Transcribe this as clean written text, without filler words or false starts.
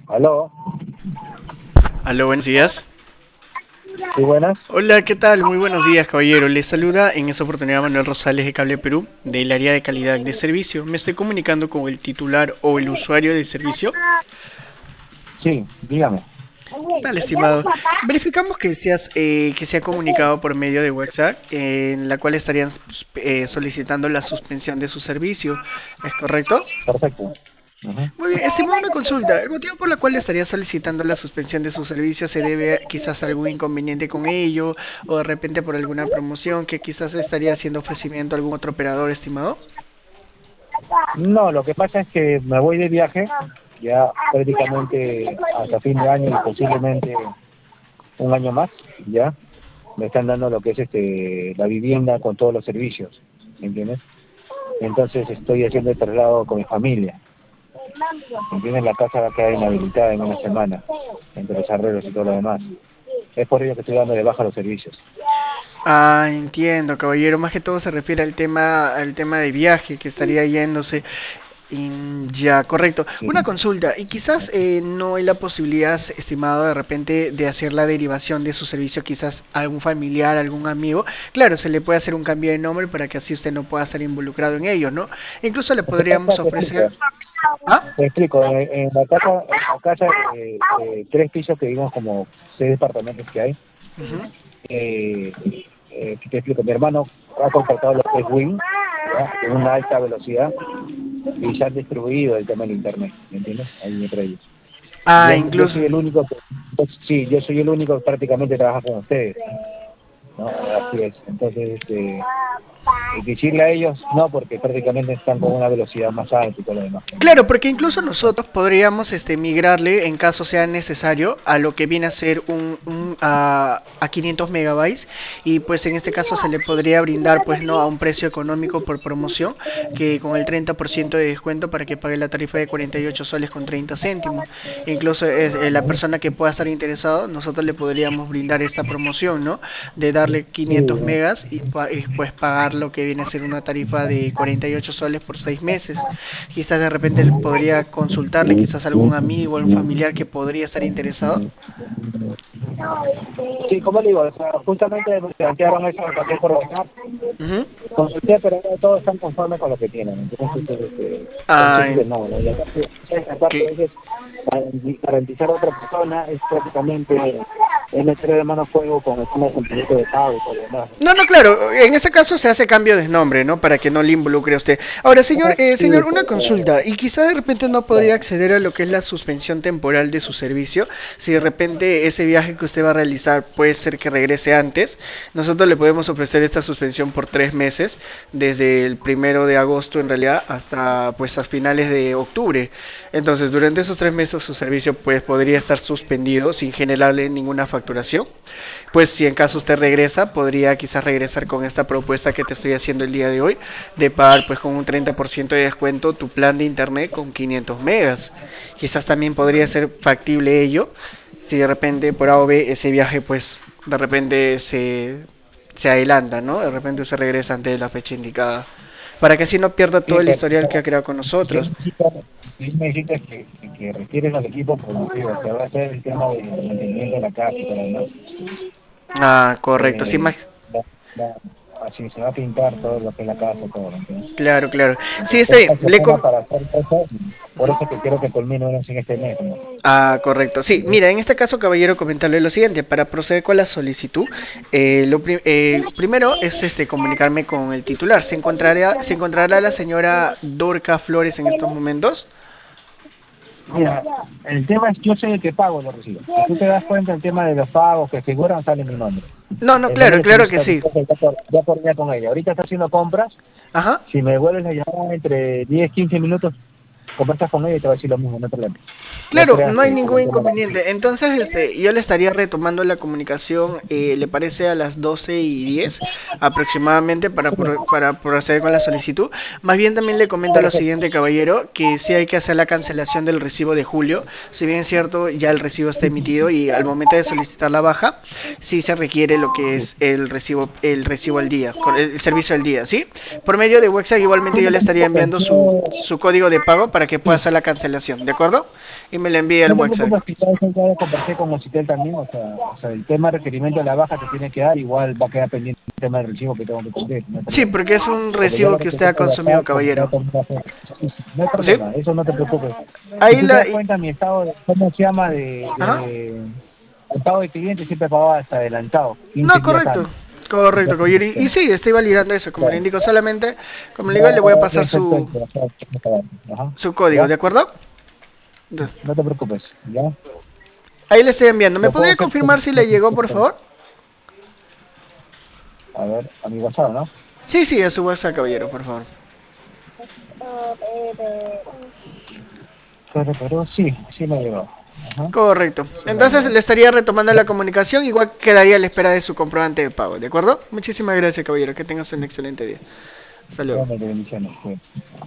Aló, Aló, buenos días. sí, buenas. Hola, ¿qué tal? Muy buenos días, caballero. Les saluda en esta oportunidad Manuel Rosales de Cable Perú, del área de calidad de servicio. Me estoy comunicando con el titular o el usuario del servicio. Sí, dígame. ¿Qué tal, estimado? Verificamos que se ha comunicado por medio de WhatsApp, en la cual estarían solicitando la suspensión de su servicio. ¿Es correcto? Perfecto. Ujú. Muy bien, estimado, una consulta. ¿El motivo por el cual estaría solicitando la suspensión de su servicio se debe quizás a algún inconveniente con ello o de repente por alguna promoción que quizás estaría haciendo ofrecimiento a algún otro operador, estimado? No, lo que pasa es que me voy de viaje ya prácticamente hasta fin de año y posiblemente un año más, ya. Me están dando lo que es la vivienda con todos los servicios, ¿me entiendes? Entonces estoy haciendo el traslado con mi familia, ¿me entiendes? La casa va a quedar inhabilitada en una semana, entre los arreglos y todo lo demás. Es por ello que estoy dando de baja los servicios. Ah, entiendo, caballero. Más que todo se refiere al tema de viaje que estaría yéndose. Ya, correcto. Sí. Una consulta, y quizás no hay la posibilidad, estimado, de repente de hacer la derivación de su servicio quizás a algún familiar, algún amigo. Claro, se le puede hacer un cambio de nombre para que así usted no pueda estar involucrado en ello, ¿no? Incluso le Lo que pasa, podríamos te explico. ofrecer... ¿Ah? Te explico, en la casa, 3 pisos que vimos como 6 departamentos que hay, Ujú. eh, te explico, mi hermano ha contratado lo que es Win, ¿ya? En una alta velocidad y se han distribuido el tema del internet, ¿me entiendes? Ahí entre ellos. Ah, Yo incluso. soy el único, sí, yo soy el único que prácticamente trabaja con ustedes, ¿no? Así es. Entonces, y decirle a ellos, no, porque prácticamente están con una velocidad más alta y todo lo demás. Claro, porque incluso nosotros podríamos migrarle en caso sea necesario a lo que viene a ser a 500 megabytes y pues en este caso se le podría brindar pues no a un precio económico por promoción que con el 30% de descuento para que pague la tarifa de 48 soles con 30 céntimos. Incluso la persona que pueda estar interesado, nosotros le podríamos brindar esta promoción, ¿no? De darle Sí, 500 megas y pues pagar lo que viene a ser una tarifa de 48 soles por 6 meses. Quizás de repente él podría consultarle, quizás algún amigo, algún familiar que podría estar interesado. sí, como le digo, o sea, justamente me plantearon eso también por WhatsApp. Ujú. Consulté, pero no todos están conformes con lo que tienen. Entonces, por eso Ah, que no, ¿no? Y aparte, a que veces, garantizar a otra persona es prácticamente es meter de mano a fuego con el tema del sentimiento de pago y todo lo demás. no, no, claro, en este caso se hace cambio de nombre, ¿no? Para que no le involucre a usted. Ahora, señor, Sí, señor, una consulta, y quizá de repente no podría claro. acceder a lo que es la suspensión temporal de su servicio, si de repente ese viaje que usted va a realizar puede ser que regrese antes, nosotros le podemos ofrecer esta suspensión por 3 meses, desde el 1 de agosto en realidad hasta pues a finales de octubre. Entonces, durante esos 3 meses su servicio pues podría estar suspendido sin generarle ninguna facturación. Pues si en caso usted regresa, podría quizás regresar con esta propuesta que te estoy haciendo el día de hoy, de pagar pues con un 30% de descuento tu plan de internet con 500 megas. Quizás también podría ser factible ello, si de repente por A o B ese viaje pues de repente se adelanta, ¿no? De repente usted regresa antes de la fecha indicada. Para que así no pierda todo Sí, el pero historial que ha creado con yo nosotros. necesito, si me dijiste que requieren al equipo productivo, que va a ser el tema del mantenimiento de la casa y todo lo demás. Ah, correcto. Sí, Eh, más, va- va- Así se va a pintar todo lo que es la casa, todo, ¿entiendes? claro, claro. Sí, Entonces, está bien. esta semana para hacer eso, por eso que quiero que culmine una en este mes, ¿no? Ah, correcto. Sí, mira, en este caso, caballero, comentarle lo siguiente. Para proceder con la solicitud, primero es comunicarme con el titular. Se encontrará la señora Dorca Flores en estos momentos? Mira, el tema es, yo soy el que pago los recibos. Si tú te das cuenta, el tema de los pagos que figuran sale mi nombre. No, no, El nombre claro, de claro servicio que sí. ya coordiné con ella. Ahorita está haciendo compras. Ajá. Si me vuelves a llamar entre 10 15 minutos, conversas con ella y te va a decir lo mismo, no hay problema. No Claro, creas no hay que por ningún el tema de... inconveniente. Entonces, yo le estaría retomando la comunicación, ¿le parece a las 12:10 aproximadamente Sí, para proceder con la solicitud? Más bien también le comento lo perfecto. siguiente, caballero, que sí hay que hacer la cancelación del recibo de julio. Si bien es cierto, ya el recibo está emitido y al momento de solicitar la baja, sí se requiere lo que es el recibo al día, el servicio al día, ¿sí? Por medio de WhatsApp igualmente yo le estaría enviando su código de pago para que pueda hacer la cancelación, ¿de acuerdo? Y me la envía al No te WhatsApp. preocupes, que ya conversé con Ocitel también, o sea, el tema de requerimiento de la baja te tiene que dar, igual va a quedar pendiente el tema del recibo que tengo que cumplir, no hay Sí, problema. porque es un Porque ya recibo lo que usted ha requerimiento de consumido, acá, como ya caballero. terminó hacer- no hay ¿Sí? problema, eso no te preocupes. Si Ahí tú te la... das cuenta, mi estado, ¿cómo se llama? Ajá. El pago de cliente siempre pagaba hasta adelantado, No, 15 días correcto. antes. Correcto, Entonces, caballero. Y sí, estoy validando eso, como le claro, indico solamente. Como le ya digo, le voy a pasar resuelto su, el trabajo, ajá, su código, ¿ya? ¿de acuerdo? No te preocupes, ¿ya? Ahí le estoy enviando. ¿Me Lo puedo podría hacer confirmar si le llegó, por favor? a ver, a mi WhatsApp, ¿no? Sí, sí, a su WhatsApp, caballero, por favor. Pero sí, sí me llegó. Ajá, Correcto. sí me Entonces llegó. le estaría retomando la comunicación. Igual quedaría a la espera de su comprobante de pago, ¿de acuerdo? Muchísimas gracias, caballero. Que tengas un excelente día. Hasta luego. Dame bendiciones, pues.